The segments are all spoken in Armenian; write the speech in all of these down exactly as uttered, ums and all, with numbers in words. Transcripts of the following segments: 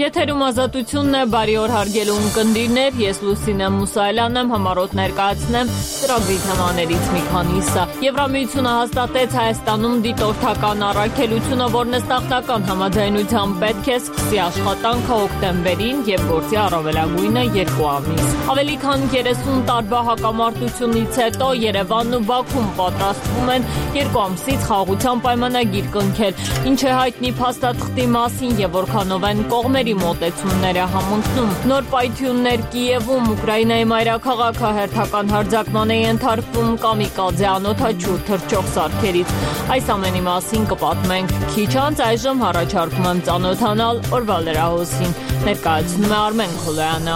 Եթերում ազատությունն է, բարի օր հարգելի ունկնդիրներ, ես Լուսինե Մուսայելյանն եմ, համառոտ ներկայացնեմ ծրագրի թեմաներից մի քանիսը։ Եվրամիությունը հաստատեց Հայաստանում դիտորդական առաքելությունը, որն ըստախտական համաձայնությամբ պետք է սկսի աշխատանքը հոկտեմբերին և գործի առավելագույնը երկու ամիս։ Ավելի քան երեսուն տարվա հակամարտությունից հետո Երևանն ու Բաքուն պատրաստվում են երկու ամսից խաղաղության պայմանագիր կնքել, ինչ է հայտնի փաստաթղթի մասին և որքանով են կողմերի մոտեցումները համընկնում։ Նոր պայթյուններ Կիևում, Ուկրաինայի մայրաքաղաքը հերթական հարձակման է ենթարկվում կամիկաձե անօդաչու թռչող սարքերից։ Այս ամենի մասին կպատմենք քիչ անց, այժմ առաջարկում եմ ծանոթանալ օրվա լրահոսին։ Ներկայացնում է Արմեն Քոլոյանը։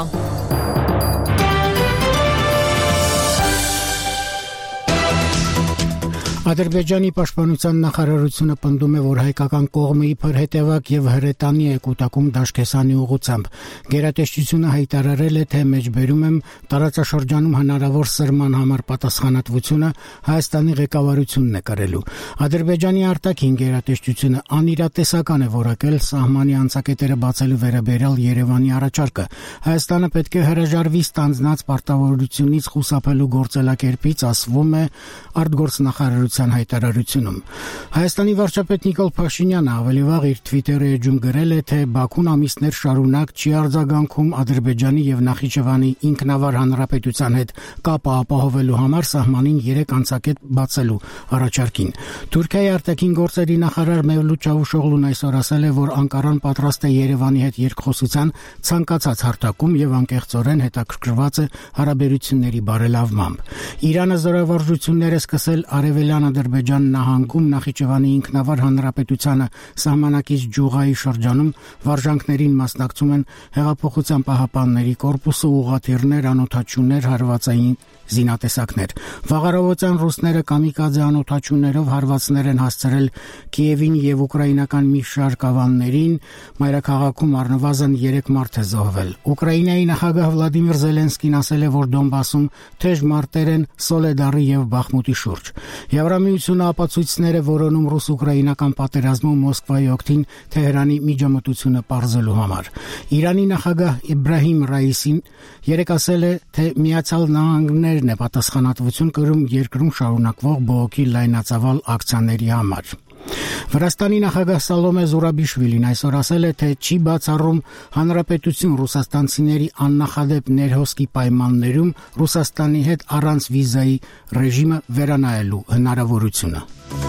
Ադրբեջանի պաշտպանության նախարարությունը պնդում է, որ հայկական կողմը իբր հետևակ եւ հրետանի է կուտակում Դաշկեսանի ուղղությամբ։ Գերատեսչությունը հայտարարել է, թե մեջբերում եմ տարածաշրջանում հնարավոր սրման համար պատասխանատվությունը Հայաստանի ղեկավարությունն է կրելու։ Ադրբեջանի արտաքին գերատեսչությունը անիրատեսական է որակել սահմանի անցակետերը բացելու վերաբերյալ Երևանի առաջարկը։ Հայաստանը պետք է հրաժարվի ստանձնած պարտավորությունից խուսափելու գործելակերպից, ասվում է արտգործնախարարության հայտարարությունում։ Հայաստանի վարչապետ Նիկոլ Փաշինյանը ավելի վաղ իր Twitter-ի էջում գրել է, թե Բաքուն ամիսներ շարունակ չի արձագանքում Ադրբեջանի եւ Նախիջևանի ինքնավար հանրապետության հետ կապը ապահովելու համար սահմանին երեք անցակետ բացելու առաջարկին։ Թուրքիայի արտաքին գործերի նախարար Մևլութ Չավուշօղլուն այսօր ասել է, որ Անկարան պատրաստ է Երևանի հետ երկխոսության ցանկացած հարթակում եւ անկեղծորեն հետաքրքրված է հարաբերությունների բարելավմամբ։ Իրանը զորավարժություններ է սկսել արևելյան Ադրբեջան նահանգում Նախիջևանի ինքնավար հանրապետությանը սահմանակից Ջուղայի շրջանում վարժանքներին մասնակցում են Հեղափոխության պահապանների կորպուսը, ուղղաթիռներ, անօդաչուներ, հարվածային զինատեսակներ։ Վաղարավոտյան ռուսները կամիկաձե անօդաչուներով հարվածներ են հասցրել Կիևին եւ ուկրաինական մի շարք ավաններին, մայրաքաղաքում առնվազն երեք մարդ է զոհվել։ Ուկրաինայի նախագահ Վլադիմիր Զելենսկին ասել է, որ Դոնբասում թեժ մարտեր են Սոլեդարի եւ Բախմուտի շուրջ։ Եվրամիությունը ապացույցներ է որոնում ռուս-ուկրաինական պատերազմում Մոսկվայի օգտին Թեհրանի միջամտությունը պարզելու համար։ Իրանի նախագահ Իբրահիմ Ռայիսին երեկ ասել է, թե Միացյալ Նահանգներն է պատասխանատվություն կրում երկրում շարունակվող բողոքի լայնածավալ ակցիաների համար։ Վրաստանի նախագահ Սալոմե Զուրաբիշվիլին այսօր ասել է, թե չի բացառում հանրապետություն ռուսաստանցիների աննախադեպ ներհոսքի պայմաններում Ռուսաստանի հետ առանց վիզայի ռեժիմը վերանայելու հնարավորությունը։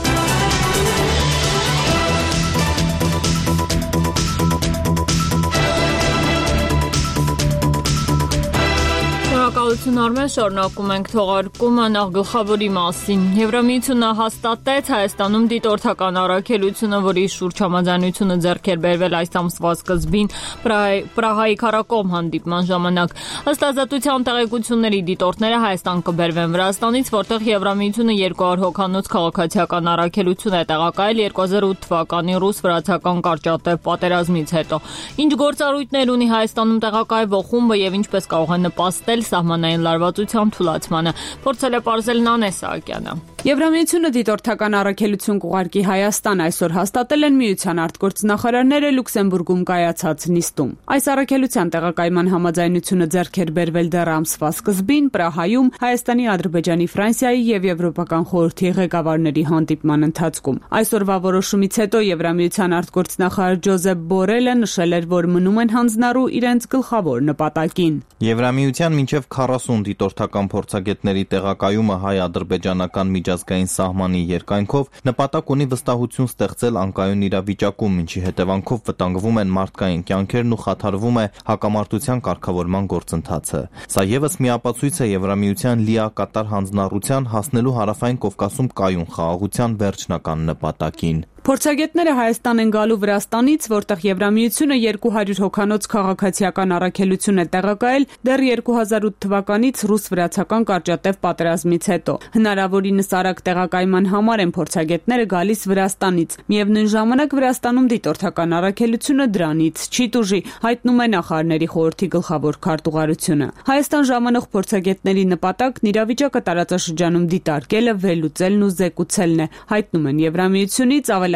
Շնորհակալություն Արմեն, շարունակում ենք թողարկումը նախ գլխավորի մասին։ Եվրամիությունը հաստատեց Հայաստանում դիտորդական առաքելությունը, որի շուրջ համաձայնությունը ձեռք էր բերվել այս ամսվա սկզբին Պրահայի քառակողմ հանդիպման ժամանակ։ Ըստ ազատության տեղեկությունների դիտորդները Հայաստան կբերվեն Վրաստանից, որտեղ Եվրամիությունը երկու հարյուր հոգանոց քաղաքացիական առաքելություն է տեղակայել երկու հազար ութ թվականի ռուս-վրացական կարճատև պատերազմից հետո։ Ինչ գործառույթներ ունի Հայաստանում տեղակայվող խումբը եւ ինչպես կարող է նպաստել սահմանային լարվածության թուլացմանը, փորձել է պարզել Նանե Սահակյանը։ Եվրամիությունը դիտորդական առաքելություն կուղարկի Հայաստան, այսօր հաստատել են միության արտգործնախարարները Լյուքսեմբուրգում կայացած նիստում։ Այս առաքելության տեղակայման համաձայնությունը ձեռք էր բերվել դեռ ամսվա սկզբին Պրահայում Հայաստանի, Ադրբեջանի, Ֆրանսիայի եւ Եվրոպական խորհրդի ղեկավարների հանդիպման ընթացքում։ Այսօրվա որոշումից հետո Եվրամիության արտգործնախարար Ջոզեփ Բորելը նշել էր, որ մնում են հանձնառու իրենց գլխավոր նպատակին։ Եվրամիության մինչև քառասուն դիտորդական փորձագետների տեղակայումը հայ-ադրբեջանական միջազգային սահմանի երկայնքով նպատակ ունի վստահություն ստեղծել անկայուն իրավիճակում, ինչի հետևանքով վտանգվում են մարդկային կյանքերն ու խաթարվում է հակամարտության կարգավորման գործընթացը։ Սա ևս մի ապացույց է Եվրամիության լիակատար հանձնառության հասնելու Հարավային Կովկասում կայուն խաղաղության վերջնական նպատակին։ Փորձագետները Հայաստան են գալու Վրաստանից, որտեղ Եվրամիությունը երկու հարյուր հոգանոց քաղաքացիական առաքելություն է տեղակայել դեռ երկու հազար ութ թվականից ռուս-վրացական կարճատև պատերազմից հետո։ Հնարավորինս արագ տեղակայման համար են փորձագետները գալիս Վրաստանից։ Միևնույն ժամանակ Վրաստանում դիտորդական առաքելությունը դրանից չի տուժի, հայտնում է Նախարարների խորհրդի գլխավոր քարտուղարությունը։ Հայաստան ժամանող փորձագետների նպատակն իրավիճակը տարածաշրջանում դիտարկելը, վերլուծելն ու զեկուցելն է, հայտնում են Եվրամիությունից ավել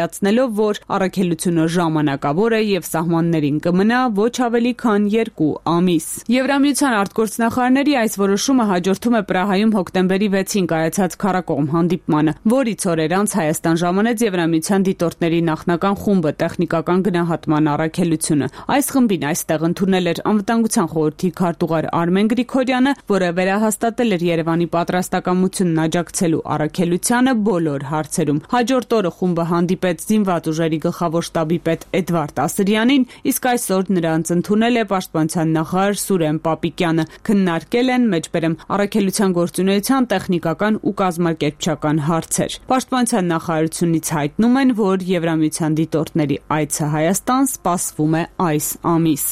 ավելացնելով, որ առաքելությունը ժամանակավոր է եւ սահմաններին կմնա ոչ ավելի քան երկու ամիս։ Եվրամիության արտգործնախարարների այս որոշումը հաջորդում է Պրահայում հոկտեմբերի վեցին կայացած քառակողմ հանդիպմանը, որից օրեր անց Հայաստան ժամանեց Եվրամիության դիտորդների նախնական խումբը տեխնիկական գնահատման առաքելությունը։ Այս խմբին այստեղ ընդունել էր Անվտանգության խորհրդի քարտուղար Արմեն Գրիգորյանը, որը վերահաստատել էր Երևանի պատրաստակամությունն աջակցելու առաքելությանը բոլոր հարցերում։ Հաջորդ օրը խումբը հանդիպեց զինված ուժերի գլխավոր շտաբի պետ Էդվարդ Ասրյանին, իսկ այսօր նրանց ընդունել է պաշտպանության նախարար Սուրեն Պապիկյանը։ Քննարկել են մեջբերեմ առաքելության գործունեության տեխնիկական ու կազմակերպչական հարցեր։ Պաշտպանության նախարարությունից հայտնում են, որ Եվրամիության դիտորդների այցը Հայաստան սպասվում է այս ամիս։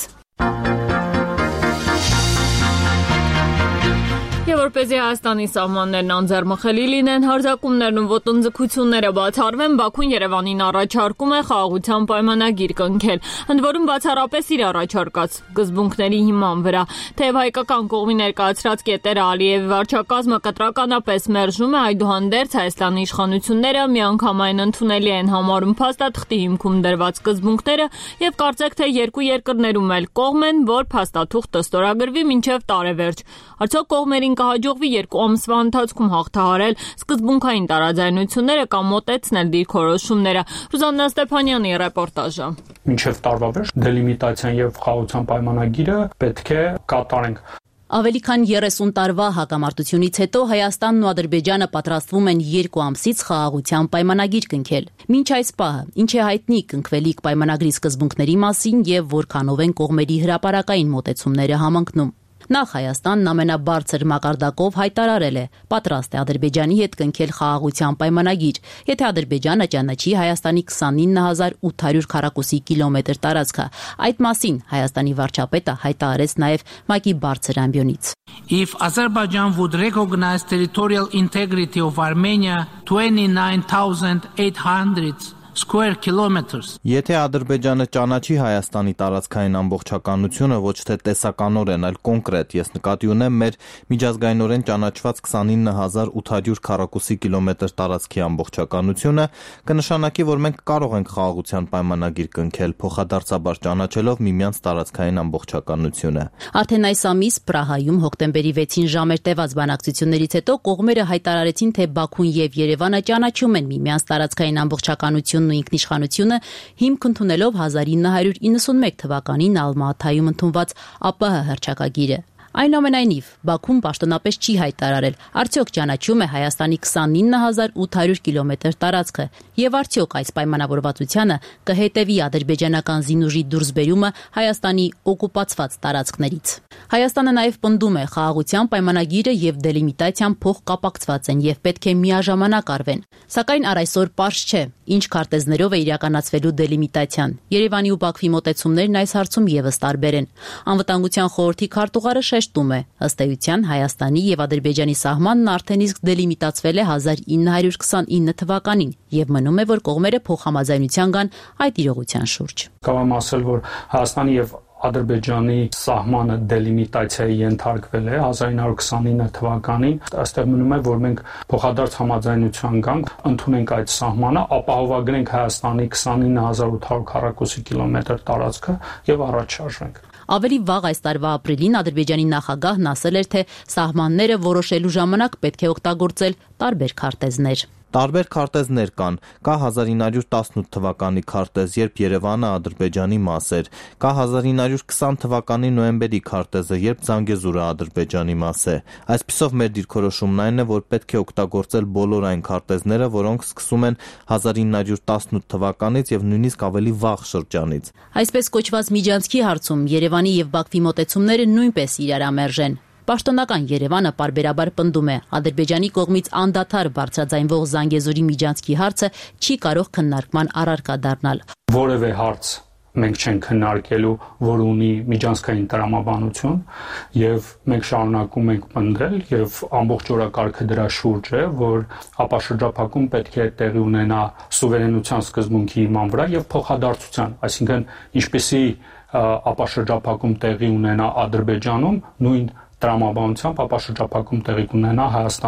Եվ որպեսզի Հայաստանի սահմաններն անձեռմխելի լինեն, հարձակումներն ու ոտնձգությունները բացառվեն, Բաքուն Երևանին առաջարկում է խաղաղության պայմանագիր կնքել, ընդ որում բացառապես իր առաջարկած սկզբունքների հիման վրա։ Թեև հայկական կողմի ներկայացրած կետերը Ալիևի վարչակազմը կտրականապես մերժում է, այդուհանդերձ Հայաստանի իշխանությունները միանգամայն ընդունելի են համարում փաստաթղթի հիմքում դրված սկզբունքները եւ կարծեք թե երկու երկրներում էլ կողմ են, որ փաստաթուղթը ստորագրվի մինչեւ տարեվերջ։ Արդյոք կողմերին կհաջողվի երկու ամսվա ընթացքում հաղթահարել սկզբունքային տարաձայնությունները կամ մոտեցնել դիրքորոշումները։ Ռուզաննա Ստեփանյանի ռեպորտաժը։ Մինչև տարվա վերջ դելիմիտացիան եւ խաղաղության պայմանագիրը պետք է կատարենք։ Ավելի քան երեսուն տարվա հակամարտությունից հետո Հայաստանն ու Ադրբեջանը պատրաստվում են երկու ամսից խաղաղության պայմանագիր կնքել։ Մինչ այս պահը ինչ է հայտնի կնքվելիք պայմանագրի սկզբունքների մասին եւ որքանով են կողմերի հրապարակային մոտեցումները համընկնում։ Նախ Հայաստանն ամենաբարձր մակարդակով հայտարարել է պատրաստ է Ադրբեջանի հետ կնքել խաղաղության պայմանագիր, եթե Ադրբեջանը ճանաչի Հայաստանի քսանինը հազար ութ հարյուր քառակուսի կիլոմետր տարածքը։ Այդ մասին Հայաստանի վարչապետը հայտարարեց նաև ՄԱԿ-ի բարձր ամբիոնից։ If Azerbaijan would recognize territorial integrity of Armenia twenty-nine thousand eight hundred square kilometers. Եթե Ադրբեջանը ճանաչի Հայաստանի տարածքային ամբողջականությունը ոչ թե տեսականորեն, այլ կոնկրետ, ես նկատի ունեմ մեր միջազգայինորեն ճանաչված քսանինը հազար ութ հարյուր քառակուսի կիլոմետր տարածքի ամբողջականությունը, կնշանակի, որ մենք կարող ենք խաղաղության պայմանագիր կնքել, փոխադարձաբար ճանաչելով միմյանց տարածքային ամբողջականությունը։ Արդեն այս ամիս Պրահայում հոկտեմբերի վեցին ժամեր տևած բանակցություններից հետո կողմերը հայտարարեցին, թե Բաքուն եւ Երևանը ճանաչում են միմյանց տարածքային ամբողջականությունն ու ինքնիշխանությունը հիմք ընդունելով հազար ինը հարյուր իննսունմեկ թվականին Ալմատայում ընդունված ԱՊՀ հռչակագիրը։ Այնուամենայնիվ, Բաքուն պաշտոնապես չի հայտարարել, արդյոք ճանաչում է Հայաստանի քսանինը հազար ութ հարյուր կիլոմետր տարածքը եւ արդյոք այս պայմանավորվածությանը կհետեւի ադրբեջանական զինուժի դուրսբերումը Հայաստանի օկուպացված տարածքներից։ Հայաստանը նաեւ պնդում է խաղաղության պայմանագիրը եւ դելիմիտացիան փոխկապակցված են եւ պետք է միաժամանակ արվեն։ Սակայն առ այսօր պարզ չէ, ինչ քարտեզներով է իրականացվելու դելիմիտացիան։ Երևանի ու Բաքվի մոտեցումներն այս հարցում եւս տարբեր են։ Անվտանգության խորհրդի քարտուղարը շեշտում է, ըստ էության Հայաստանի եւ Ադրբեջանի սահմանն արդեն իսկ դելիմիտացվել է հազար ինը հարյուր քսանինը թվականին եւ մնում է, որ կողմերը փոխհամաձայնության գան այդ իրողության շուրջ։ Կարող եմ ասել, որ Հայաստանի եւ Ադրբեջանի սահմանը դելիմիտացիայի ենթարկվել է հազար ինը հարյուր քսանինը թվականին։ Այստեղ մնում է, որ մենք փոխադարձ համաձայնության գանք, ընդունենք այդ սահմանը, ապահովագրենք Հայաստանի քսանինը հազար ութ հարյուր քառակուսի կիլոմետր տարածքը եւ առաջ շարժենք։ Ավելի վաղ այս տարվա ապրիլին Ադրբեջանի նախագահն ասել էր, թե սահմանները որոշելու ժամանակ պետք է օգտագործել տարբեր քարտեզներ։ Տարբեր քարտեզներ կան, կա հազար ինը հարյուր տասնութ թվականի քարտեզ, երբ Երևանը Ադրբեջանի մաս էր, կա հազար ինը հարյուր քսան թվականի նոյեմբերի քարտեզը, երբ Զանգեզուրը Ադրբեջանի մաս է։ Այսպիսով մեր դիրքորոշումն այն է, որ պետք է օգտագործել բոլոր այն քարտեզները, որոնք սկսում են հազար ինը հարյուր տասնութ թվականից եւ նույնիսկ ավելի վաղ շրջանից։ Այսպես կոչված միջանցքի հարցում Երևանի եւ Բաքվի մոտեցումները նույնպես իրարամերժ են։ Պաշտոնական Երևանը պարբերաբար պնդում է, Ադրբեջանի կողմից անդադար բարձրաձայնվող Զանգեզուրի միջանցքի հարցը չի կարող քննարկման առարկա դառնալ։ Որևէ հարց մենք չենք քննարկելու, որ ունի միջանցքային տրամաբանություն, եւ մենք շարունակում ենք պնդել եւ ամբողջ օրակարգը դրա շուրջ է, որ ապաշրջափակում պետք է տեղի ունենա սուվերենության սկզբունքի հիման վրա եւ փոխադարձության, այսինքն ինչպեսի ապաշրջափակում տեղի ունենա Ադրբեջանում, նույն տրամաբանությամբ ապաշրջափակում տեղի կունենա Հայաստանում։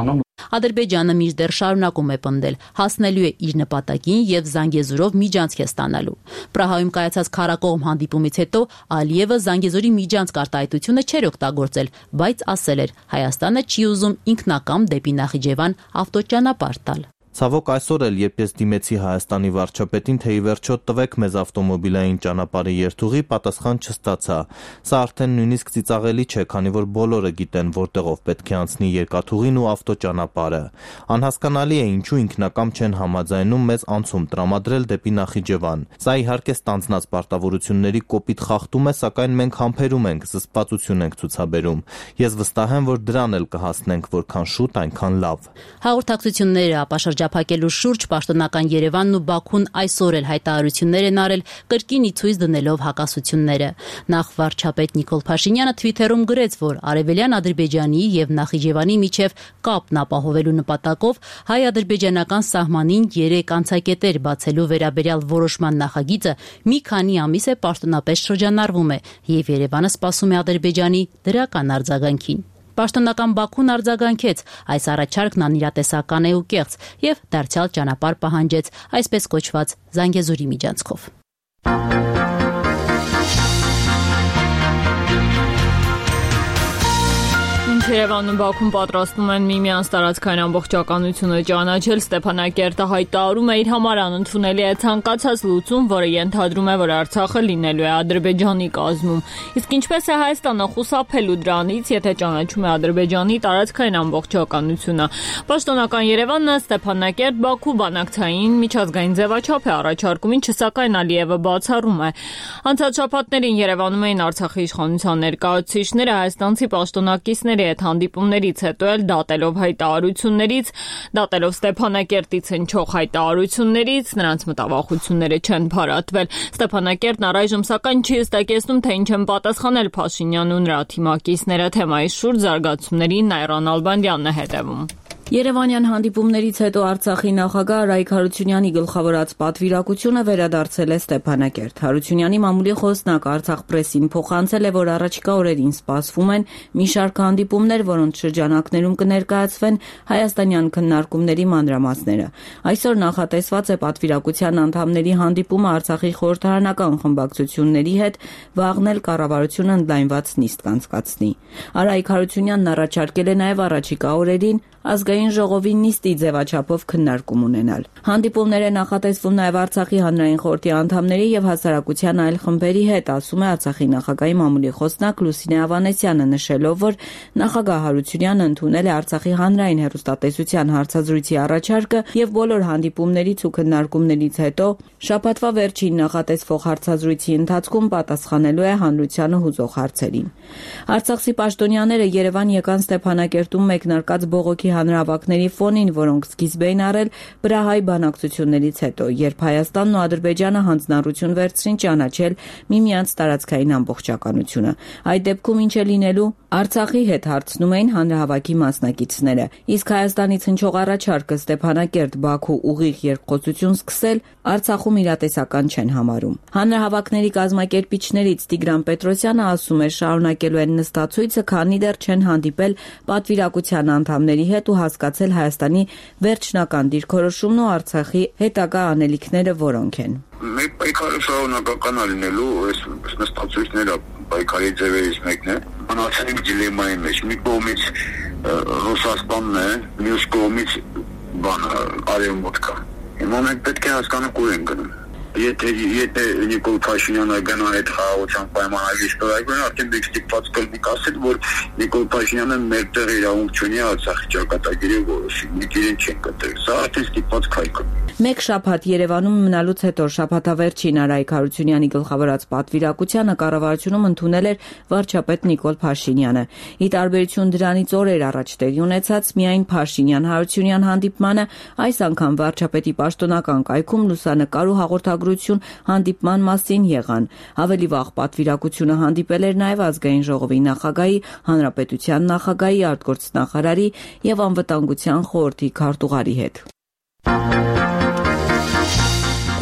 Ադրբեջանը մինչդեռ շարունակում է պնդել, հասնելու է իր նպատակին եւ Զանգեզուրով միջանցք է ստանալու։ Պրահայում կայացած քարակողմ հանդիպումից հետո Ալիևը Զանգեզուրի միջանցք արտահայտությունը չէր օգտագործել, բայց ասել էր Հայաստանը չի ուզում ինքնակամ դեպի Նախիջևան ավտոճանապարհ տալ։ Ցավոք այսօր էլ երբ ես դիմեցի Հայաստանի վարչապետին, թե ի վերջո տվեք մեզ ավտոմոբիլային ճանապարհի երթուղի, պատասխան չստացա։ Սա արդեն նույնիսկ ծիծաղելի չէ, քանի որ բոլորը գիտեն որտեղով պետք է անցնի երկաթուղին ու ավտոճանապարհը։ Անհասկանալի է ինչու ինքնակամ չեն համաձայնում մեզ անցում տրամադրել դեպի Նախիջևան։ Սա իհարկե ստանձնած պարտավորությունների կոպիտ խախտում է, սակայն մենք համբերում ենք, զսպվածություն ենք ցուցաբերում։ Ես վստահ եմ, որ դրան էլ կհասնենք, որքան շուտ, այնքան լավ։ Հաղորդակցությունները ապաշրջափակելու շուրջ պաշտոնական Երևանն ու Բաքուն այսօր էլ հայտարարություններ են արել, կրկին ի ցույց դնելով հակասությունները։ Նախ վարչապետ Նիկոլ Փաշինյանը Twitter-ում գրեց, որ արևելյան Ադրբեջանի եւ Նախիջևանի միջև կապն ապահովելու նպատակով հայ-ադրբեջանական սահմանին երեք անցակետեր բացելու վերաբերյալ որոշման նախագիծը մի քանի ամիս է պաշտոնապես շրջանառվում է եւ Երևանը սպասում է Ադրբեջանի դրական արձագանքին։ Պաշտոնական Բաքուն արձագանքեց, այս առաջարկն անիրատեսական է ու կեղծ եւ դարձյալ ճանապարհ պահանջեց այսպես կոչված Զանգեզուրի միջանցքով։ Երևանում Բաքուն պատրաստում են միմյանց տարածքային ամբողջականությունը ճանաչել, Ստեփանակերտը հայտարարում է իր համար անընդունելի է ցանկացած լուծում, որը ենթադրում է, որ Արցախը լինելու է Ադրբեջանի կազմում։ Իսկ ինչպես է Հայաստանը խուսափելու դրանից, եթե ճանաչում է Ադրբեջանի տարածքային ամբողջականությունը։ Պաշտոնական Երևանը Ստեփանակերտ-Բաքու բանակցային միջազգային ձևաչափ է առաջարկում, ինչը սակայն Ալիևը բացառում է։ Անցած շաբաթներին Երևանում էին Արցախի իշխանության ներկայացուցիչները, հայաստանցի պաշտոնակիցների հետ հանդիպումներից հետո էլ դատելով հայտարարություններից, դատելով Ստեփանակերտից հնչող հայտարարություններից, նրանց մտավախությունները չեն փարատվել։ Ստեփանակերտն առայժմ սակայն չի հստակեցնում, թե ինչ են պատասխանել Փաշինյանն ու նրա թիմակիցները։ Թեմայի շուրջ զարգացումներին Նայրան Ալբանդյանն է հետևում։ Երևանյան հանդիպումներից հետո Արցախի նախագահ Արայիկ Հարությունյանի գլխավորած պատվիրակությունը վերադարձել է Ստեփանակերտ։ Հարությունյանի մամուլի խոսնակ Արցախ պրեսին փոխանցել է, որ առաջիկա օրերին սպասվում են մի շարք հանդիպումներ, որոնց շրջանակներում կներկայացվեն հայաստանյան քննարկումների մանրամասները։ Այսօր նախատեսված է պատվիրակության անդամների հանդիպումը Արցախի խորհրդարանական խմբակցությունների հետ, վաղն էլ կառավարությունը ընդլայնված նիստ կանցկացնի։ Արայիկ Հարությունյանն առաջարկել է նաև առաջիկա օրերին ազգային ժողովի նիստի ձևաչափով քննարկում ունենալ։ Հանդիպումներ է նախատեսվում նաև Արցախի հանրային խորհրդի անդամների եւ հասարակության այլ խմբերի հետ, ասում է Արցախի նախագահի մամուլի խոսնակ Լուսինե Ավանեսյանը, նշելով, որ նախագահ Հարությունյանը ընդունել է Արցախի հանրային հեռուստատեսության հարցազրույցի առաջարկը եւ բոլոր հանդիպումներից ու քննարկումներից հետո շաբաթվա վերջին նախատեսվող հարցազրույցի ընթացքում պատասխանելու է հանրությանը հուզող հարցերին։ Արցախցի պաշտոնյաները Երևան եկան Ստեփանակերտում մեկնարկած բողոքի հանրահավաքների ֆոնին, որոնք սկիզբ էին առել Պրահայի բանակցություններից հետո, երբ Հայաստանն ու Ադրբեջանը հանձնառություն վերցրին ճանաչել միմյանց տարածքային ամբողջականությունը։ Այդ դեպքում ինչ է լինելու, Արցախի հետ հարցնում էին հանրահավաքի մասնակիցները։ Իսկ Հայաստանից հնչող առաջարկը Ստեփանակերտ-Բաքու ուղիղ երկխոսություն սկսել Արցախում իրատեսական չեն համարում։ Հանրահավաքների կազմակերպիչներից Տիգրան Պետրոսյանը ասում է, շարունակելու են նստացույցը, քանի դեռ չեն հանդիպել պատվիրակության անդամների հետ ու հասկացել Հայաստանի վերջնական դիրքորոշումն ու Արցախի հետագա անելիքները որոնք են։ Մեր պայքարը շարունակական է լինելու, այս նստացույցները պայքարի ձևերից մեկն է։ Մնացել ենք դիլեմայի մեջ։ Մի կողմից Ռուսաստանն է, մյուս կողմից բանը Արևմուտքը։ Հիմա մենք պետք է հասկանանք ուր ենք գնում։ Եթե եթե Նիկոլ Փաշինյանը գնա այդ խաղաղության պայմանագրի ստորագրեն, արդեն մենք ստիպված կլինենք ասել, որ Նիկոլ Փաշինյանը մեր տեղ իրավունք չունի Արցախի ճակատագիրը որոշի։ Մենք իրեն չենք կտրել։ Սա արդեն ստիպված քայլ է։ Մեկ շաբաթ Երևանում մնալուց հետո շաբաթավերջին Արայիկ Հարությունյանի գլխավորած պատվիրակությանը կառավարությունում ընդունել էր վարչապետ Նիկոլ Փաշինյանը։ Ի տարբերություն դրանից օրեր առաջ տեղի ունեցած միայն Փաշինյան-Հարությունյան հանդիպմանը, այս անգամ վարչապետի պաշտոնական կայքում լուսանկար ու հաղորդագրություն հանդիպման մասին եղան։ Ավելի վաղ պատվիրակությունը հանդիպել էր նաև ազգային ժողովի նախագահի, հանրապետության նախագահի, արտգործնախարարի եւ անվտանգության խորհրդի քարտուղարի հետ։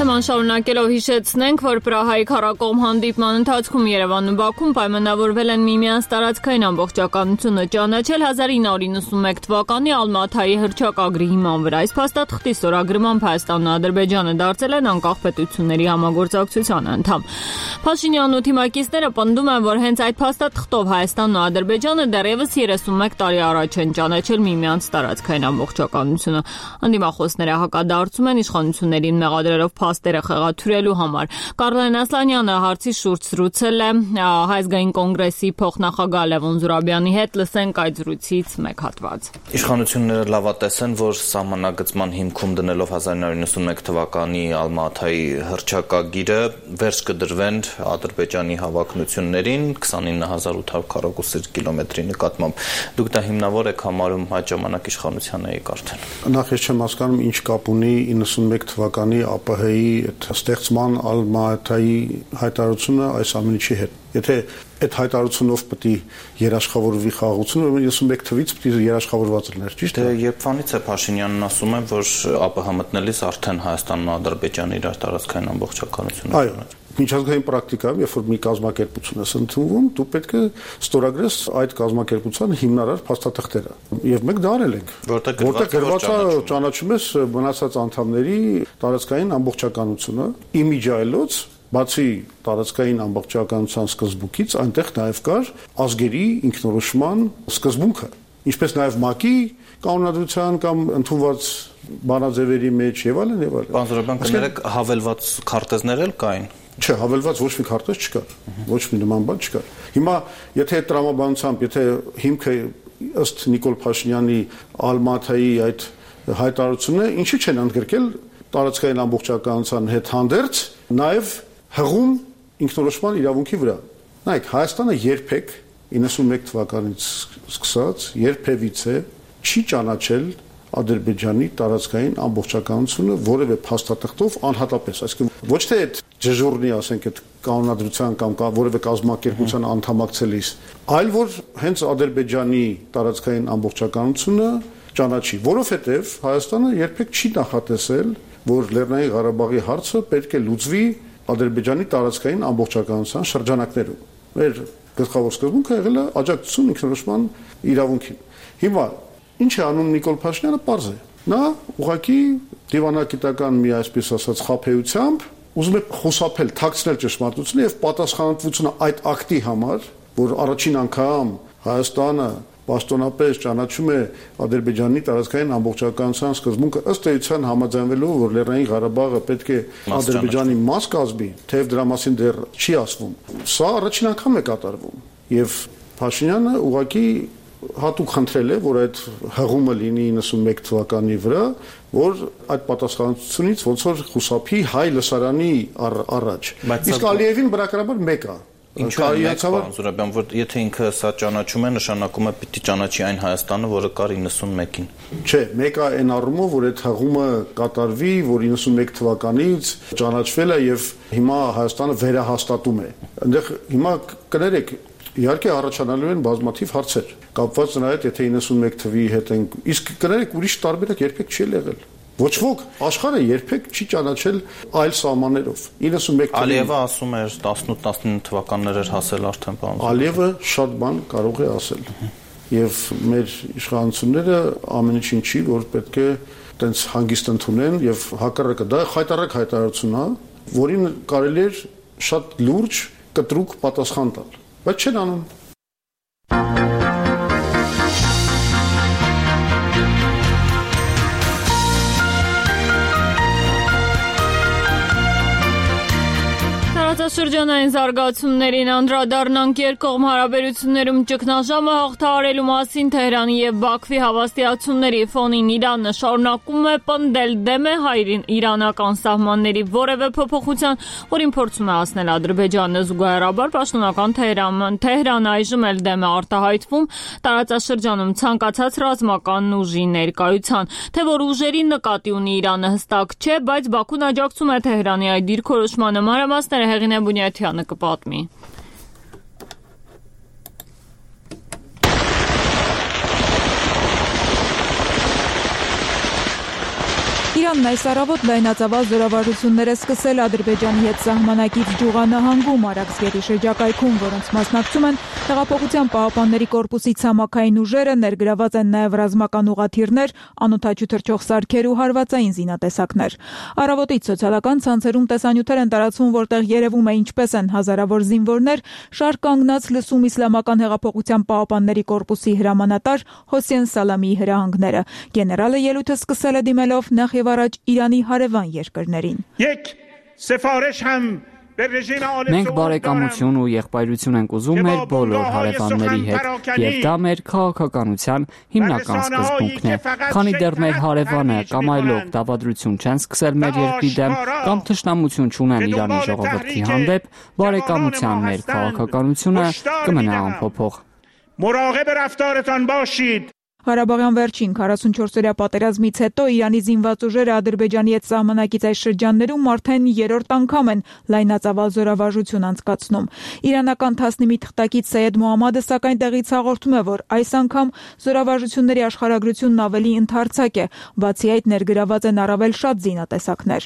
Թեման շարունակելով հիշեցնենք, որ Պրահայի քառակողմ հանդիպման ընթացքում Երևանն ու Բաքուն պայմանավորվել են միմյանց տարածքային ամբողջականությունը ճանաչել հազար ինը հարյուր նվաթ թվականի Ալմաթայի հռչակագրի հիման վրա։ Այս փաստաթղթի ստորագրմամբ Հայաստանն ու Ադրբեջանը դարձել են անկախ պետությունների համագործակցության անդամ։ Փաշինյանն ու թիմակիցները պնդում են, որ հենց այդ փաստաթղթով Հայաստանն ու Ադրբեջանը դեռևս երեսունմեկ տարի առաջ են ճանաչել միմյանց տարածքային ամբողջականությունը։ Անդիմախոսները հակադարձում են իշխանություններին մեղադրելով փաստերը խեղաթյուրելու համար։ Կարլեն Ասլանյանը հարցի շուրջ զրուցել է Հայ ազգային կոնգրեսի փոխնախագահ Լևոն Զուրաբյանի հետ, լսենք այդ զրույցից մեկ հատված։ Իշխանությունները լավատես են, որ սահմանագծման հիմքում դնելով հազար ինը հարյուր նվաթ թվականի Ալմաթայի հռչակագիրը վերջ կդրվեն Ադրբեջանի հավակնություններին քսանինը հազար ութ հարյուր քառակուսի կիլոմետրի նկատմամբ։ Դուք դա հիմնավոր եք համարում այդ ժամանակ իշխանության եք արդեն։ Նախ ես չեմ հասկանում ինչ կապ ունի իննսունմեկ թվականի ԱՊՀ-ի ստեղծման Ալմաթայի հայտարարությունը այս ամեն ինչի հետ։ Եթե այդ հայտարարությունով պետք է երաշխավորվի խաղաղությունը, ուրեմն իննսունմեկ թվից պետք է երաշխավորված լիներ, ճիշտ է։ Դե երբանից է Փաշինյանն ասում է, որ ԱՊՀ մտնելիս արդեն Հայաստանն ու Ադրբեջանը իրար տարածքային ամբողջականություն են։ Այո, միջազգային պրակտիկայում, երբ որ մի կազմակերպություն է ընդունվում, դու պետք է ստորագրես այդ կազմակերպության հիմնարար փաստաթղթերը։ Եվ մենք դա արել ենք, որտեղ գրված է ճանաչում ես մնացած անդամների տարածքային ամբողջականությունը, իմիջայլոց բացի տարածքային ամբողջականության սկզբունքից, այնտեղ նաև կար ազգերի ինքնորոշման սկզբունքը, ինչպես նաև ՄԱԿ-ի կանոնադրության կամ ընդունված բանաձևերի մեջ եւ այլն եւ այլն։ Պարոն Զուրաբյան, կներեք հավելված քարտեզներ էլ կային։ Չէ, հավելված ոչ մի քարտեզ չկար, ոչ մի նման բան չկար։ Հիմա եթե այդ տրամաբանությամբ, եթե հիմքը ըստ Նիկոլ Փաշինյանի Ալմաթայի այդ հայտարարությունը, ինչի չեն ընդգրկել տարածքային ամբողջականության հետ հանդերձ նաև հղում ինքնորոշման իրավունքի վրա։ Նայեք, Հայաստանը երբեք իննսունմեկ թվականից սկսած երբևիցե չի ճանաչել Ադրբեջանի տարածքային ամբողջականությունը որևէ փաստաթղթով անհատապես, այսինքն ոչ թե այդ դժուրնի, ասենք, այդ կանոնադրության կամ որևէ կազմակերպության անդամակցելիս, այլ որ հենց Ադրբեջանի տարածքային ամբողջականությունը ճանաչի, որովհետև Հայաստանը երբեք չի նախատեսել, որ Լեռնային Ղարաբաղի հարցը պետք է լուծվի Ադրբեջանի տարածքային ամբողջականության շրջանակներում։ Մեր գլխավոր սկզբունքը եղել է աջակցություն ինքնորոշման իրավունքին։ Հիմա ինչ է անում Նիկոլ Փաշինյանը, պարզ է։ Նա ուղղակի դիվանագիտական մի այսպես ասած խաբեությամբ ուզում է խուսափել, թաքցնել ճշմարտությունը եւ պատասխանատվությունը այդ ակտի համար, որ առաջին անգամ Հայաստանը պաշտոնապես ճանաչում է Ադրբեջանի տարածքային ամբողջականության սկզբունքը ըստ էության համաձայնվելով, որ Լեռնային Ղարաբաղը պետք է Ադրբեջանի մաս կազմի, թեև դրա մասին դեռ չի ասվում։ Սա առաջին անգամ է կատարվում եւ Փաշինյանը ուղղակի հատուկ խնդրել է, որ այդ հղումը լինի իննսունմեկ թվականի վրա, որ այդ պատասխանատվությունից ոնց որ խուսափի հայ լսարանի առաջ։ Իսկ Ալիևին բնականաբար մեկ է։ Ինչու՞ է պարոն Զուրաբյան, որ եթե ինքը սա ճանաչում է, նշանակում է պիտի ճանաչի այն Հայաստանը, որը կար իննսունմեկին։ Չէ, մեկը այն առումով, որ այդ հղումը կատարվի, որ իննսունմեկ թվականից ճանաչվել է եւ հիմա Հայաստանը վերահաստատում է։ Այնտեղ հիմա կներեք, իհարկե առաջանալու են բազմաթիվ հարցեր կապված նրա հետ, եթե իննսունմեկ թվի հետ են, իսկ կներեք ուրիշ տարբերակ երբեք չի եղել։ Ոչ ոք աշխարհը երբեք չի ճանաչել այլ սահմաններով։ իննսունմեկ թվի Ալիևը ասում էր տասնութ տասնինը թվականներ էր հասել արդեն բան։ Ալիևը շատ բան կարող է ասել։ Եվ մեր իշխանությունները ամեն ինչին չի, որ պետք է տենց հանգիստ ընդունեն եւ հակառակը դա խայտարակ հայտարարություն է, որին կարելի է շատ լուրջ կտրուկ պատասխան տալ։ Բայց չեն անում։ Տարածաշրջանային զարգացումներին անդրադառնանք երկկողմ հարաբերություններում ճգնաժամը հաղթահարելու մասին Թեհրանի եւ Բաքվի հավաստիացումների ֆոնին Իրանը շարունակում է պնդել դեմ է հայ-իրանական սահմանների որևէ փոփոխության, որին փորձում է հասնել Ադրբեջանը զուգահեռաբար պաշտոնական Թեհրանը այժմ էլ դեմ է արտահայտվում տարածաշրջանում ցանկացած ռազմական ուժի ներկայության, թե որ ուժերի նկատի ունի Իրանը հստակ չէ, բայց Բաքուն աջակցում է Թեհրանի այդ դիրքորոշմանը։ Մանրամասները Հեղինե Բունյաթյանը կպատմի։ Իրանն Թուրքիայում այս առավոտ լայնածավալ զորավարժություններ է սկսել Ադրբեջանի հետ սահմանակից Ջուղա նահանգում Արաքսգետի շրջակայքում, որոնց մասնակցում են Հեղափոխության պահապանների կորպուսի ցամաքային ուժերը, ներգրաված են նաև ռազմական ուղղաթիռներ, անօդաչու թռչող սարքեր ու հարվածային զինատեսակներ։ Առավոտից սոցիալական ցանցերում տեսանյութեր են տարածվում, որտեղ երևում է ինչպես են հազարավոր զինվորներ շարք կանգնած լսում Իսլամական հեղափոխության պահապանների կորպուսի հրամանատար Հոսեյն Սալամիի հրահանգները։ Գեներալը ելույթը սկսել է դիմելով նախ եւ առաջ Իրանի հարևան երկրներին։ Մենք բարեկամություն ու եղբայրություն ենք ուզում մեր բոլոր հարևանների հետ, եւ դա մեր քաղաքականության հիմնական սկզբունքն է։ Քանի դեռ մեր հարևանը կամ այլոք դավադրություն չեն սկսել մեր երկրի դեմ կամ թշնամություն չունեն Իրանի ժողովրդի հանդեպ, բարեկամության մեր քաղաքականությունը կմնա անփոփոխ։ Ղարաբաղյան վերջին քառասունչորսօրյա պատերազմից հետո Իրանի զինված ուժերը Ադրբեջանի հետ սահմանակից այս շրջաններում արդեն երրորդ անգամ են լայնածավալ զորավարժություն անցկացնում։ Իրանական Թասնիմի թղթակից Սեյեդ Մոհամմադը սակայն տեղից հաղորդում է, որ այս անգամ զորավարժությունների աշխարհագրությունն ավելի ընդարձակ է, բացի այդ ներգրաված են առավել շատ զինատեսակներ։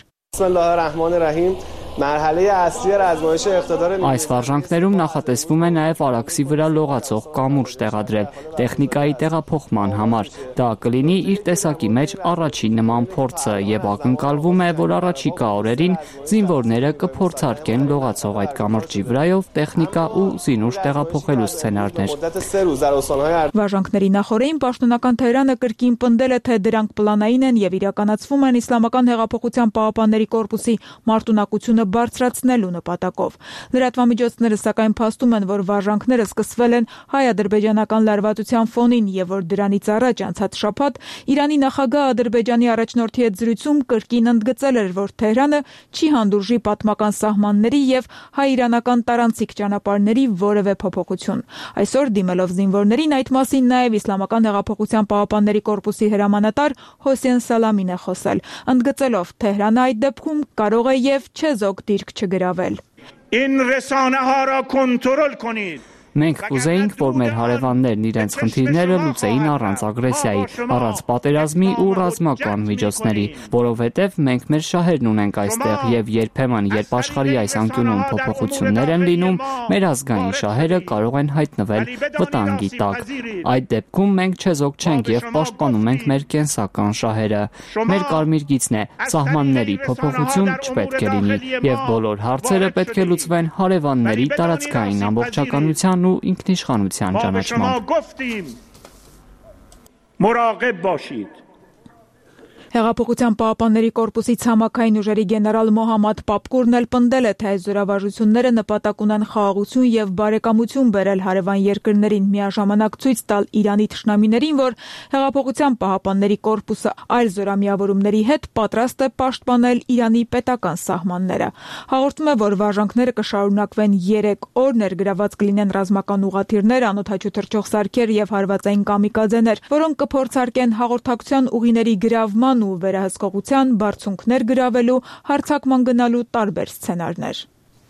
Այս վարժանքներում նախատեսվում է նաև Արաքսի վրա լողացող կամուրջ տեղադրել տեխնիկայի տեղափոխման համար։ Դա կլինի իր տեսակի մեջ առաջին նման փորձը եւ ակնկալվում է, որ առաջիկա օրերին զինվորները կփորձարկեն լողացող այդ կամրջի վրայով տեխնիկա ու զինուժ տեղափոխելու սցենարներ։ Վարժանքների նախօրեին պաշտոնական Թեհրանը կրկին պնդել է, թե դրանք պլանային են եւ իրականացվում են Իսլամական հեղափոխության պահապանների կորպուսի մարտունակությունը բարձրացնելու նպատակով։ Լրատվամիջոցները սակայն փաստում են, որ վարժանքները սկսվել են հայ-ադրբեջանական լարվածության ֆոնին եւ որ դրանից առաջ անցած շաբաթ Իրանի նախագահ Ադրբեջանի առաջնորդի հետ զրույցում կրկին ընդգծել էր, որ Թեհրանը չի հանդուրժի պատմական սահմանների եւ հայ-իրանական տարանցիկ ճանապարհների որևէ փոփոխություն։ Այսօր դիմելով զինվորներին այդ մասին նաեւ Իսլամական հեղափոխության պահապանների կորպուսի հրամանատար Հոսեյն Սալամին է խոսել, ընդգծելով Թեհրանը այդ դեպքում կարող է եւ չեզոք դիրք չգրավել։ Մենք կուզեինք, որ մեր հարևաններն իրենց խնդիրները լուծեին առանց ագրեսիայի, առանց պատերազմի ու ռազմական միջոցների, որովհետև մենք մեր շահերն ունենք այստեղ եւ երբեմն, երբ աշխարհի այս անկյունում փոփոխություններ են լինում, մեր ազգային շահերը կարող են հայտնվել վտանգի տակ։ Այդ դեպքում մենք չեզոք չենք եւ պաշտպանում ենք մեր կենսական շահերը։ Մեր կարմիր գիծն է՝ սահմանների փոփոխություն չպետք է լինի եւ բոլոր հարցերը պետք է լուծվեն հարևանների տարածքային ամբողջականության ու ինքնիշխանության ճանաչմամբ։ Հեղափոխության պահապանների կորպուսի ցամաքային ուժերի գեներալ Մոհամմադ Պապկուրն էլ պնդել է, թե այս զորավարժությունները նպատակ ունեն խաղաղություն եւ բարեկամություն բերել հարևան երկրներին, միաժամանակ ցույց տալ Իրանի թշնամիներին, որ հեղափոխության պահապանների կորպուսը այլ զորամիավորումների հետ պատրաստ է պաշտպանել Իրանի պետական սահմանները։ Հաղորդում է, որ վարժանքները կշարունակվեն երեք օր, ներգրաված կլինեն ռազմական ուղղաթիռներ, անօդաչու թռչող սարքեր եւ հարվածային կամիկաձեներ, որոնք կփորձարկեն հաղորդակցության ուղիների գրավման ու վերահսկողության, բարձունքներ գրավելու, հարձակման գնալու տարբեր սցենարներ։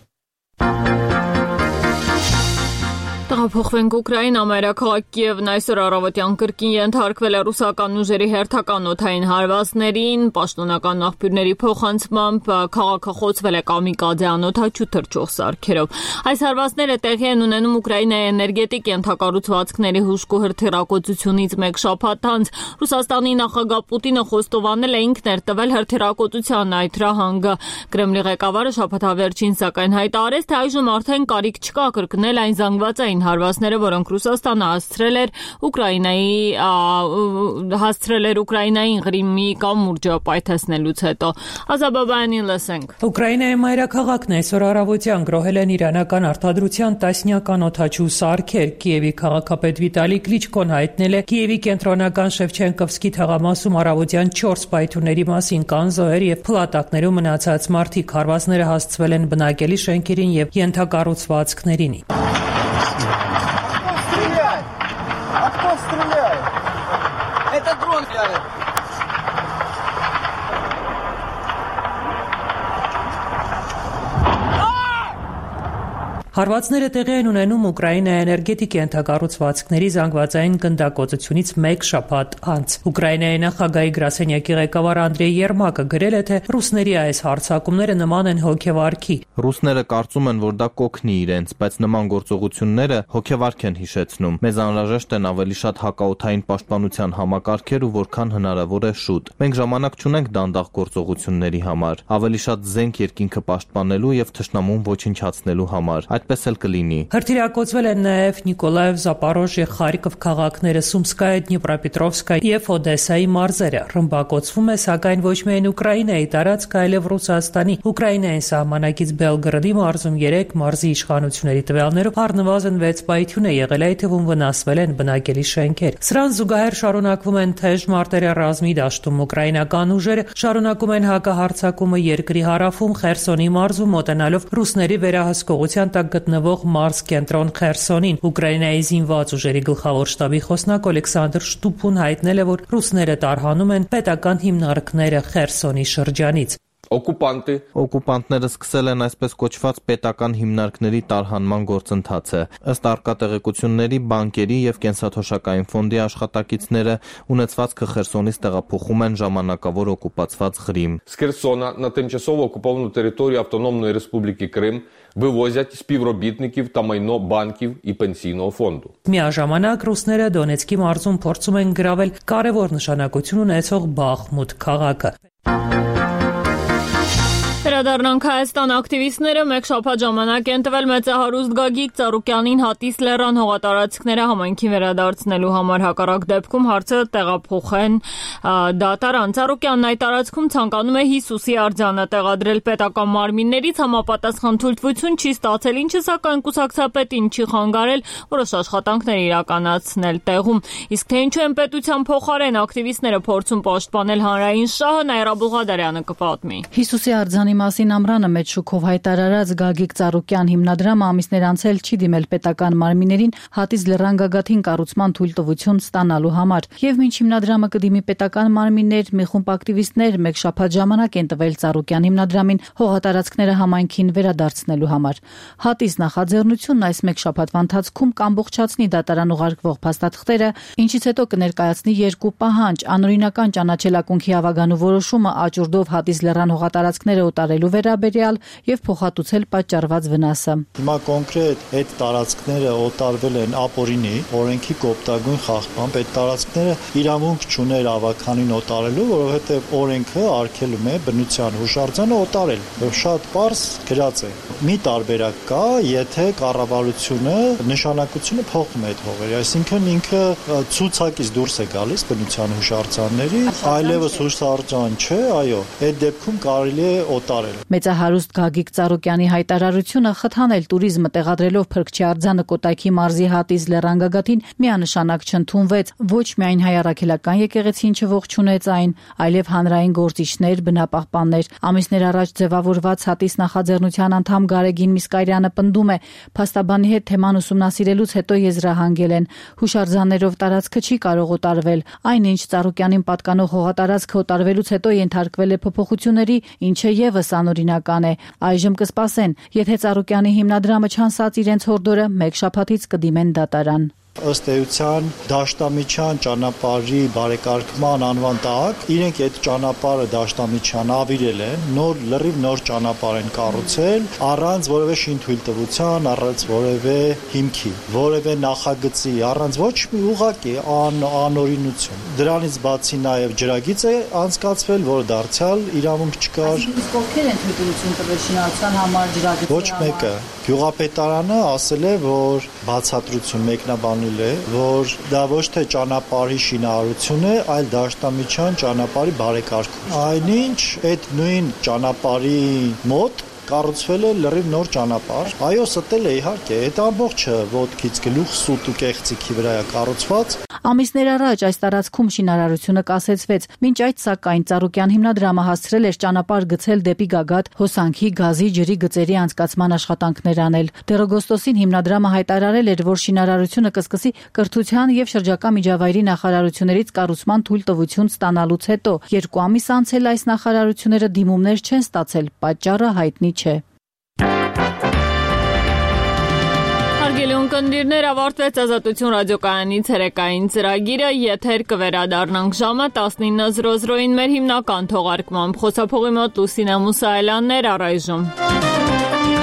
Տեղափոխվենք Ուկրաինա, մայրաքաղաք Կիևն այսօր առավոտյան կրկին ենթարկվել է ռուսական ուժերի հերթական օդային հարվածներին, պաշտոնական աղբյուրների փոխանցմամբ քաղաքը խոցվել է կամիկաձե անօդաչու թռչող սարքերով։ Այս հարվածները տեղի են ունենում Ուկրաինայի էներգետիկ ենթակառուցվածքների հուժկու հրթիռակոծությունից մեկ շաբաթ անց։ Ռուսաստանի նախագահ Պուտինը խոստովանել է ինքն էր տվել հրթիռակոծության այդ հրահանգը։ Կրեմլի ղեկավարը շաբաթավերջին սակայն հայտարարեց, թե այժմ արդեն կարիք չկա կրկնել այն զանգվածային հարվածները, որոնք Ռուսաստանը հասցրել էր Ուկրաինայի հասցրել էր Ուկրաինային Ղրիմի կամուրջը պայթեցնելուց հետո։ Ազաբաբայանին լսենք։ Ուկրաինայի մայրաքաղաքն այսօր առավոտյան գրոհել են իրանական արտադրության տասնյական օդաչու սարքեր։ Կիևի քաղաքապետ Վիտալի Կլիչկոն հայտնել է Կիևի կենտրոնական Շևչենկովսկի թաղամասում առավոտյան չորս պայթյունների մասին կան զոհեր եւ փլատակներում մնացած մարդիկ։ Հարվածները հասցվել են բնակելի շենքերին եւ ենթակառուցվածքներին։ Հարվածները տեղի են ունենում Ուկրաինայի էներգետիկ ենթակառուցվածքների զանգվածային գնդակոծությունից մեկ շաբաթ անց։ Ուկրաինայի նախագահի գրասենյակի ղեկավար Անդրեյ Երմակը գրել է, թե ռուսների այս հարձակումները նման են հոգեվարքի։ Ռուսները կարծում են, որ դա կօգնի իրենց, բայց նման գործողությունները հոգեվարք են հիշեցնում։ Մեզ անհրաժեշտ են ավելի շատ հակաօդային պաշտպանության համակարգեր ու որքան հնարավոր է շուտ։ Մենք ժամանակ չունենք դանդաղ գործողությունների համար, ավելի շատ զենք երկինքը պաշտպանելու եւ թշնամուն ոչնչացնելու համար։ Այդպես էլ կլինի։ Հրթիռակոծվել են նաեւ Նիկոլաև, Զապորոժիե, Խարկիվ քաղաքները, Սումսկայ, Դնիպրոպետրովսկայ եւ Օդեսայի մարզերը։ Ռմբակոծվում է սակայն ոչ միայն Ուկրաինայի տարածքը, այլև Ռուսաստանի։ Ուկրաինային սահմանակից Բելգրադի մարզում երեք մարզի իշխանությունների տվյալներով առնվազն վեց պայթյուն է եղել, այդ թվում վնասվել են բնակելի շենքեր։ Սրան զուգահեռ շարունակվում են թեժ մարտերը ռազմի դաշտում։ Ուկրաինական ուժերը շարունակում են հակահարձակումը երկրի հարավում Խերսոնի մարզում, մոտենալով ռուսների վերահսկողության տակ գտնվող մարզ կենտրոն Խերսոնին։ Ուկրաինայի զինված ուժերի գլխավոր շտաբի խոսնակ Օլեքսանդր Շտուպուն հայտնել է, որ ռուսները տարհանում են պետական հիմնարկները Խերսոնի շրջանից։ Օկուպանտի Օկուպանտները սկսել են այսպես կոչված պետական հիմնարկների տարհանման գործընթացը։ Ըստ առկա տեղեկությունների, բանկերի եւ կենսաթոշակային ֆոնդի աշխատակիցները ունեցվածքը Խերսոնից տեղափոխում են ժամանակավոր օկուպացված Ղրիմ։ З Херсона на тимчасово окуповану територію Автономної Республіки Крим вивозять співробітників та майно банків і пенсійного фонду։ Միաժամանակ ռուսները Դոնեցկի մարզում փորձում են գրավել կարևոր նշանակություն ունեցող Բախմուտ քաղաքը։ Վերադառնանք Հայաստան, ակտիվիստները մեկ շաբաթ ժամանակ են տվել մեծահարուստ Գագիկ Ծառուկյանին Հատիս լեռան հողատարածքները համայնքին վերադարձնելու համար, հակառակ դեպքում հարցը տեղափոխեն դատարան։ Ծառուկյանն այդ տարածքում ցանկանում է Հիսուսի արձանը տեղադրել, պետական մարմիններից համապատասխան թույլտվություն չի ստացել, ինչը սակայն կուսակցապետին չի խանգարել որոշ աշխատանքներ իրականացնել տեղում։ Իսկ թե ինչու են պետության փոխարեն ակտիվիստները փորձում պաշտպանել հանրային շահը, Նաիրա Բուղադարյանը կպատմի։ Հիսուսի արձանի մասին ամռանը մեծ շուկով հայտարարած Գագիկ Ծառուկյան հիմնադրամը ամիսներ անցել չի դիմել պետական մարմիններին Հատիս լեռան գագաթին կառուցման թույլտվություն ստանալու համար։ Եվ մինչ հիմնադրամը կդիմի պետական մարմիններ, մի խումբ ակտիվիստներ մեկ շաբաթ ժամանակ են տվել Ծառուկյան հիմնադրամին հողատարածքները համայնքին վերադարձնելու համար։ Հատիս նախաձեռնությունն այս մեկ շաբաթվա ընթացքում կամբողջացնի դատարան ուղարկվող փաստաթղթերը, ինչից հետո կներկայացնի երկու պահանջ՝ անօրինական ճանաչելակունքի հավագանու որոշումը աճուրդով Հատիս լեռան հողատարածքները օտարելու վերաբերյալ եւ փոխհատուցել պատճառված վնասը։ Հիմա կոնկրետ այդ տարածքները օտարվել են ապօրինի, օրենքի կոպտագույն խախտմամբ։ Այդ տարածքները իրավունք չուներ ավականին օտարելու, որովհետեւ օրենքը արգելում է բնության հուշարձանը օտարել։ Եվ շատ པարզ գրած է։ Մի տարբերակ կա, եթե կառավարությունը նշանակությունը փոխում է այդ հողերի, այսինքն ինքը ցուցակից դուրս է գալիս բնության հուշարձանների, այլևս հուշարձան չէ, այո, այդ դեպքում կարելի է օտարել։ Մեծահարուստ Գագիկ Ծառուկյանի հայտարարությունը խթանել туриզմը տեղադրելով Փրկչի արձանը Կոտայքի մարզի Հատիս լեռան գագաթին միանշանակ չընդունվեց։ Ոչ միայն հայ առաքելական եկեղեցին չողջունեց այն, այլև հանրային գործիչներ, բնապահպաններ։ Ամիսներ առաջ ձևավորված Հատիս նախաձեռնության անդամ Գարեգին Միսկարյանը պնդում է, փաստաբանի հետ թեման ուսումնասիրելուց հետո եզրահանգել են։ Հուշարձաններով տարածքը չի կարող օտարվել։ Այնինչ Ծառուկյանին պատկանող հողատարածքը օտարվելուց հետո ենթարկվել է փոփոխությունների, ինչը եւս անօրինական է։ Այժմ կսպասեն, եթե Ծառուկյանի հիմնադրամը չանցած իրենց հորդորը, մեկ շաբաթից կդիմեն դատարան։ Ըստ էության Դաշտամիջյան ճանապարհի բարեկարգման անվան տակ իրենք այդ ճանապարհը Դաշտամիջյան ավիրել են, նոր լրիվ նոր ճանապարհ են կառուցել առանց որևէ շինթույլտվության, առանց որևէ հիմքի, որևէ նախագծի, առանց ոչ մի ուղղակի ան, անօրինություն։ Դրանից բացի նաև ջրագիծ է անցկացվել, որը դարձյալ իրավունք չկար։ Իսկ ովքեր են թույլտվություն տվել շինարարության համար, ջրագծի համար։ Ոչ մեկը։ Գյուղապետարանը ասել է, որ բացատրություն մեկնաբանել է, որ դա ոչ թե ճանապարհի շինարարություն է, այլ Դաշտամիջյան ճանապարհի բարեկարգում։ Այնինչ այդ նույն ճանապարհի մոտ կառուցվել է լրիվ նոր ճանապարհ։ Այո, ստել է իհարկե, այդ ամբողջը ոտքից գլուխ սուտ ու կեղծիքի վրա է կառուցված։ Ամիսներ առաջ այս տարածքում շինարարությունը կասեցվեց։ Մինչ այդ սակայն Ծառուկյան հիմնադրամը հասցրել էր ճանապարհ գցել դեպի Գագաթ, հոսանքի, գազի, ջրի գծերի անցկացման աշխատանքներ անել։ Դեռ օգոստոսին հիմնադրամը հայտարարել էր, որ շինարարությունը կսկսի կրթության եւ շրջակա միջավայրի նախարարություններից կառուցման թույլտվություն ստանալուց հետո։ Երկու ամիս անց էլ այս նախարարությունները դիմումներ չեն ստացել, պատճառը հայտնի չէ։ Հարգելի ունկնդիրներ, ավարտվեց Ազատություն ռադիոկայանի ցերեկային ծրագիրը, եթեր կվերադառնանք ժամը տասնինը զրո զրոին մեր հիմնական թողարկմամբ։ Խոսափողի մոտ Լուսինե Մուսայելյանն էր, առայժմ։